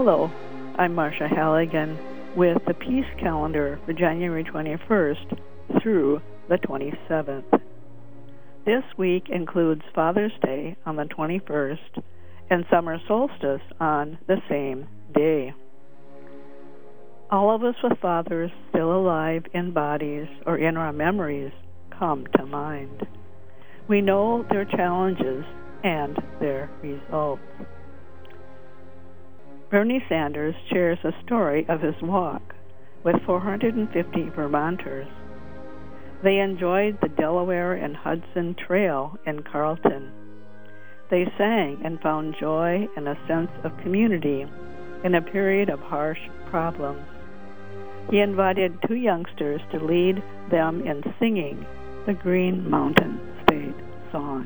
Hello, I'm Marcia Halligan with the Peace Calendar for January 21st through the 27th. This week includes Father's Day on the 21st and summer solstice on the same day. All of us with fathers still alive in bodies or in our memories come to mind. We know their challenges and their results. Bernie Sanders shares a story of his walk with 450 Vermonters. They enjoyed the Delaware and Hudson Trail in Carlton. They sang and found joy and a sense of community in a period of harsh problems. He invited two youngsters to lead them in singing the Green Mountain State Song.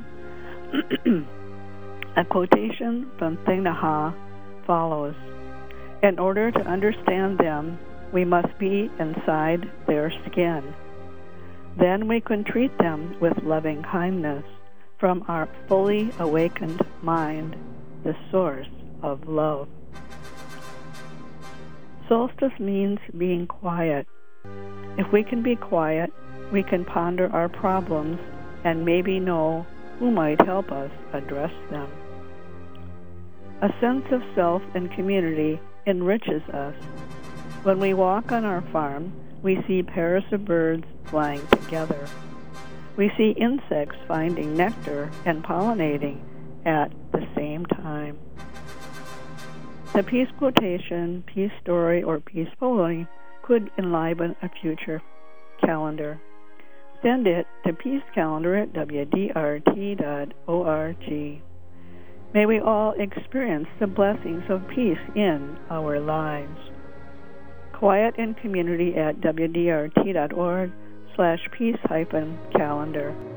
A quotation from Thich Nhat Hanh follows. In order to understand them, we must be inside their skin. Then we can treat them with loving kindness from our fully awakened mind, the source of love. Solstice means being quiet. If we can be quiet, we can ponder our problems and maybe know who might help us address them. A sense of self and community enriches us. When we walk on our farm, we see pairs of birds flying together. We see insects finding nectar and pollinating at the same time. The peace quotation, peace story, or peace poem could enliven a future calendar. Send it to peacecalendar@wdrt.org. May we all experience the blessings of peace in our lives. Quiet and community at wdrt.org/peace-calendar.